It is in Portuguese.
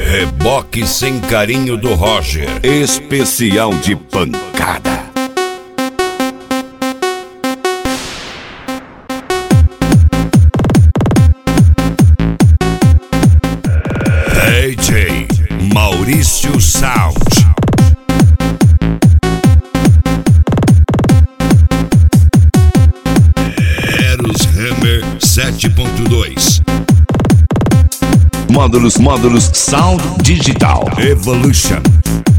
Reboque sem carinho do Roger. Especial de pancada. DJ Maurício Sound. Eros Hammer 7.2. Módulos Sound Digital Evolution.